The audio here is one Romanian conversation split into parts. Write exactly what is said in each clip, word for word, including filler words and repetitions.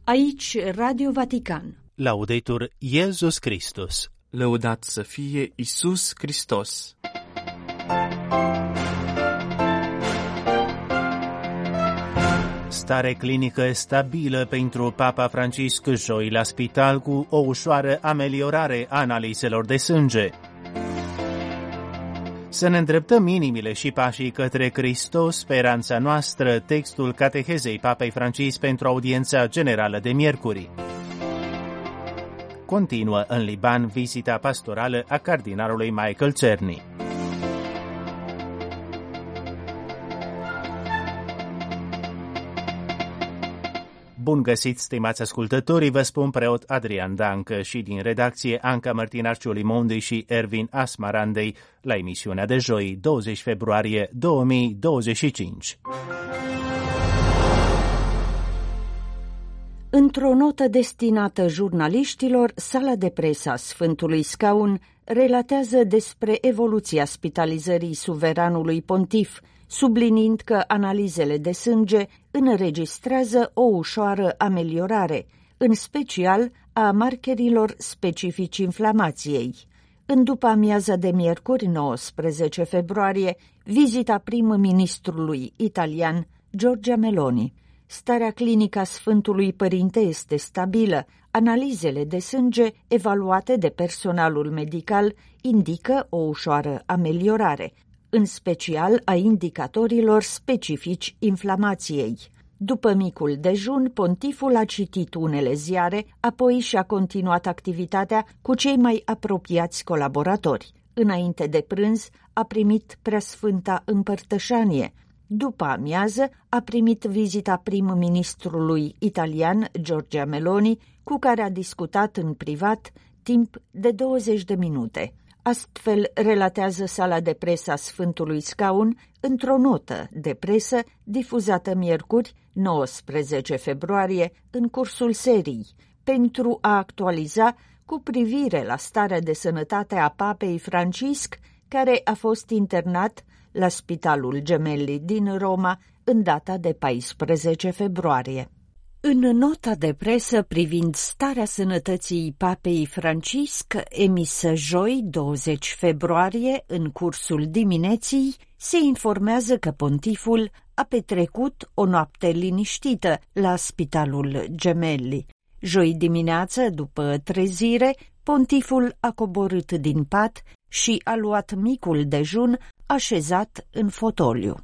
Aici Radio Vatican. Laudetur Iesus Christus. Lăudat să fie Iisus Hristos. Stare clinică stabilă pentru Papa Francisc, joi la spital cu o ușoară ameliorare a analizelor de sânge. Să ne îndreptăm inimile și pașii către Hristos, speranța noastră, textul catehezei Papei Francisc pentru audiența generală de miercuri. Continuă în Liban vizita pastorală a cardinalului Michael Czerny. Bun găsit, stimați ascultătorii, vă spun preot Adrian Dancă și din redacție Anca Mărtinarciu Limondi și Ervin Asmarandei la emisiunea de joi, douăzeci februarie două mii douăzeci și cinci. Într-o notă destinată jurnaliștilor, sala de presă a Sfântului Scaun relatează despre evoluția spitalizării suveranului pontif, subliniind că analizele de sânge înregistrează o ușoară ameliorare, în special a markerilor specifici inflamației. În după-amiaza de miercuri, nouăsprezece februarie, vizita prim-ministrului italian Giorgia Meloni. Starea clinică a Sfântului Părinte este stabilă. Analizele de sânge evaluate de personalul medical indică o ușoară ameliorare, în special a indicatorilor specifici inflamației. După micul dejun, pontiful a citit unele ziare, apoi și-a continuat activitatea cu cei mai apropiați colaboratori. Înainte de prânz, a primit preasfânta împărtășanie. După amiază, a primit vizita prim-ministrului italian Giorgia Meloni, cu care a discutat în privat timp de douăzeci de minute. Astfel relatează sala de presă a Sfântului Scaun într-o notă de presă difuzată miercuri, nouăsprezece februarie, în cursul serii, pentru a actualiza cu privire la starea de sănătate a Papei Francisc, care a fost internat la Spitalul Gemelli din Roma în data de paisprezece februarie. În nota de presă privind starea sănătății Papei Francisc, emisă joi, douăzeci februarie, în cursul dimineții, se informează că pontiful a petrecut o noapte liniștită la Spitalul Gemelli. Joi dimineață, după trezire, pontiful a coborât din pat și a luat micul dejun așezat în fotoliu.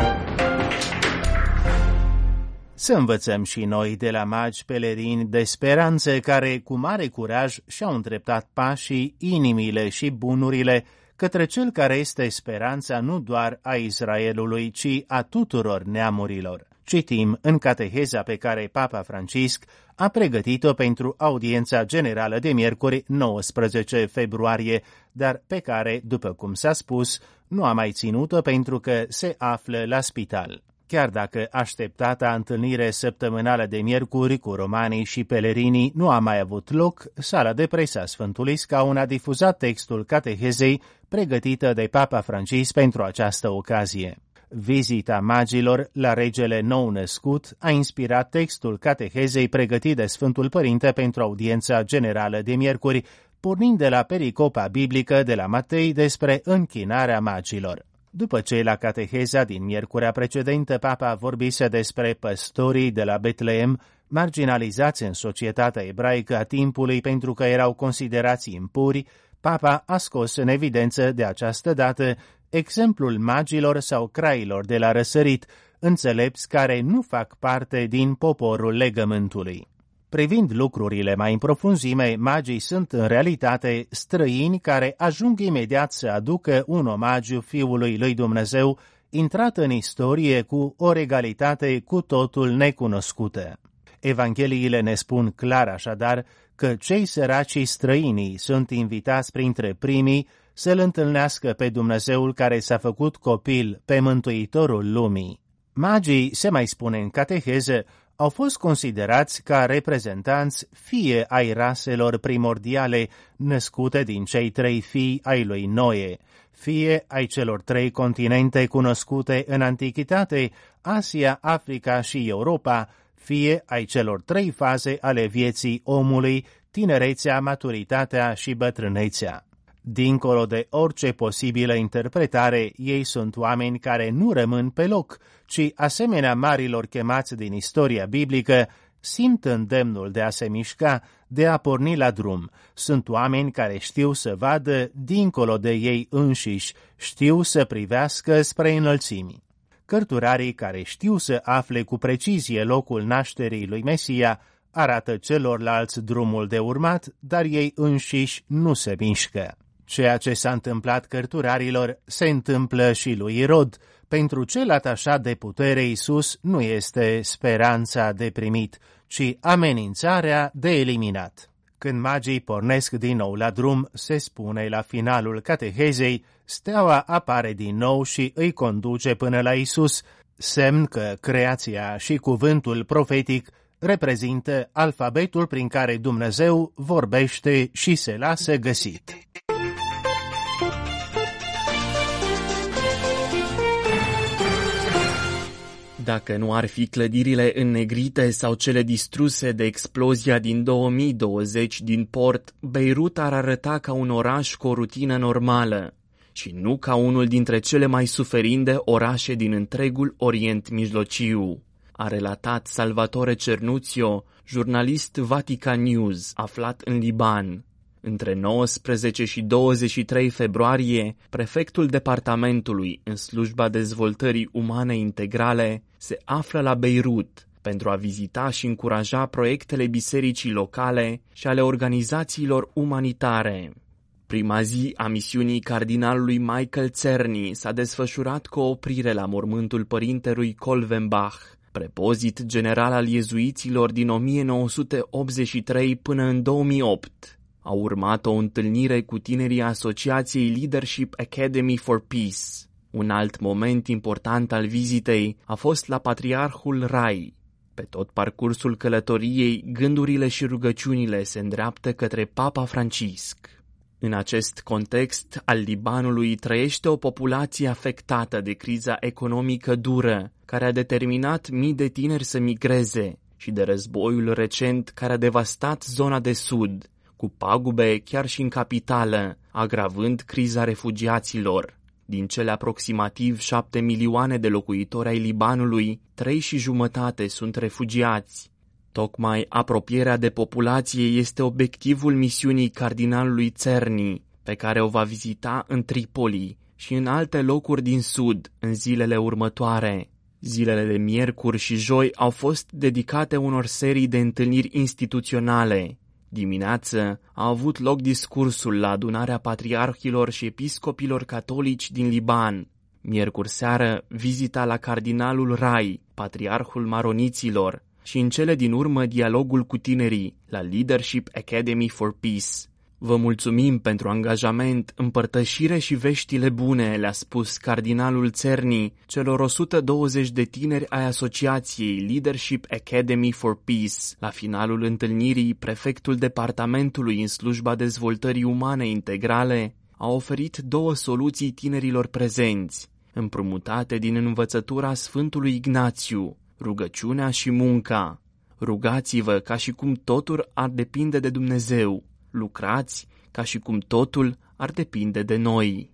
Să învățăm și noi de la magi pelerini de speranță care, cu mare curaj, și-au îndreptat pașii, inimile și bunurile către cel care este speranța nu doar a Israelului, ci a tuturor neamurilor. Citim în cateheza pe care Papa Francisc a pregătit-o pentru audiența generală de miercuri, nouăsprezece februarie, dar pe care, după cum s-a spus, nu a mai ținut-o pentru că se află la spital. Chiar dacă așteptata întâlnire săptămânală de miercuri cu romanii și pelerinii nu a mai avut loc, sala de presă a Sfântului Scaun a difuzat textul catehezei pregătită de Papa Francisc pentru această ocazie. Vizita magilor la regele nou-născut a inspirat textul catehezei pregătit de Sfântul Părinte pentru audiența generală de miercuri, pornind de la pericopa biblică de la Matei despre închinarea magilor. După ce la cateheza din miercurea precedentă Papa vorbise despre păstorii de la Betleem, marginalizați în societatea ebraică a timpului pentru că erau considerați impuri, Papa a scos în evidență de această dată exemplul magilor sau crailor de la răsărit, înțelepți care nu fac parte din poporul legământului. Privind lucrurile mai în profunzime, magii sunt în realitate străini care ajung imediat să aducă un omagiu Fiului lui Dumnezeu, intrat în istorie cu o regalitate cu totul necunoscută. Evangheliile ne spun clar așadar că cei săraci străinii sunt invitați printre primii să-L întâlnească pe Dumnezeul care s-a făcut copil, pe Mântuitorul lumii. Magii, se mai spune în cateheză, au fost considerați ca reprezentanți fie ai raselor primordiale născute din cei trei fii ai lui Noe, fie ai celor trei continente cunoscute în antichitate, Asia, Africa și Europa, fie ai celor trei faze ale vieții omului, tinerețea, maturitatea și bătrânețea. Dincolo de orice posibilă interpretare, ei sunt oameni care nu rămân pe loc, ci, asemenea marilor chemați din istoria biblică, simt îndemnul de a se mișca, de a porni la drum. Sunt oameni care știu să vadă dincolo de ei înșiși, știu să privească spre înălțimi. Cărturarii care știu să afle cu precizie locul nașterii lui Mesia arată celorlalți drumul de urmat, dar ei înșiși nu se mișcă. Ceea ce s-a întâmplat cărturarilor se întâmplă și lui Irod. Pentru cel atașat de putere, Iisus nu este speranța de primit, ci amenințarea de eliminat. Când magii pornesc din nou la drum, se spune la finalul catehezei, steaua apare din nou și îi conduce până la Iisus, semn că creația și cuvântul profetic reprezintă alfabetul prin care Dumnezeu vorbește și se lasă găsit. Dacă nu ar fi clădirile înnegrite sau cele distruse de explozia din două mii douăzeci din port, Beirut ar arăta ca un oraș cu o rutină normală și nu ca unul dintre cele mai suferinde orașe din întregul Orient Mijlociu, a relatat Salvatore Cernuzio, jurnalist Vatican News, aflat în Liban. Între nouăsprezece și douăzeci și trei februarie, prefectul departamentului în slujba dezvoltării umane integrale se află la Beirut pentru a vizita și încuraja proiectele bisericii locale și ale organizațiilor umanitare. Prima zi a misiunii cardinalului Michael Czerny s-a desfășurat cu o oprire la mormântul părintelui Kolvenbach, prepozit general al iezuiților din o mie nouă sute optzeci și trei până în două mii opt. A urmat o întâlnire cu tinerii asociației Leadership Academy for Peace. Un alt moment important al vizitei a fost la Patriarhul Rai. Pe tot parcursul călătoriei, gândurile și rugăciunile se îndreaptă către Papa Francisc. În acest context al Libanului trăiește o populație afectată de criza economică dură, care a determinat mii de tineri să migreze, și de războiul recent care a devastat zona de sud, cu pagube chiar și în capitală, agravând criza refugiaților. Din cele aproximativ șapte milioane de locuitori ai Libanului, trei și jumătate sunt refugiați. Tocmai apropierea de populație este obiectivul misiunii cardinalului Czerny, pe care o va vizita în Tripoli și în alte locuri din sud în zilele următoare. Zilele de miercuri și joi au fost dedicate unor serii de întâlniri instituționale. Dimineață a avut loc discursul la adunarea patriarhilor și episcopilor catolici din Liban. Miercuri seară, vizita la cardinalul Rai, patriarhul maroniților, și în cele din urmă dialogul cu tinerii la Leadership Academy for Peace. Vă mulțumim pentru angajament, împărtășire și veștile bune, le-a spus cardinalul Czerny celor o sută douăzeci de tineri ai asociației Leadership Academy for Peace. La finalul întâlnirii, prefectul departamentului în slujba dezvoltării umane integrale a oferit două soluții tinerilor prezenți, împrumutate din învățătura Sfântului Ignațiu: rugăciunea și munca. Rugați-vă ca și cum totul ar depinde de Dumnezeu. Lucrați ca și cum totul ar depinde de noi.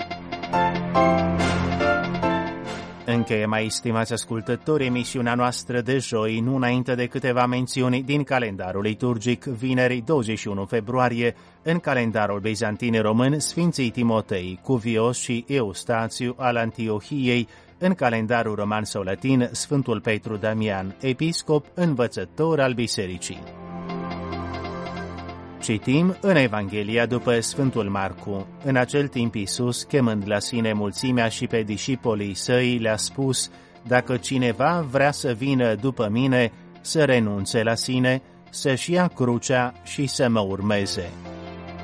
Încheie, mai stimați ascultători, emisiunea noastră de joi, nu înainte de câteva mențiuni din calendarul liturgic. Vineri, douăzeci și unu februarie, în calendarul bizantin român, Sfinții Timotei, Cuvios și Eustațiu al Antiohiei; în calendarul roman sau latin, Sfântul Petru Damian, episcop, învățător al bisericii. Citim în Evanghelia după Sfântul Marcu. În acel timp Iisus, chemând la sine mulțimea și pe discipolii săi, le-a spus: dacă cineva vrea să vină după mine, să renunțe la sine, să-și ia crucea și să mă urmeze.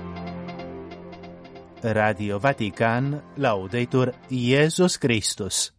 Radio Vatican, Laudetur Iesus Christus.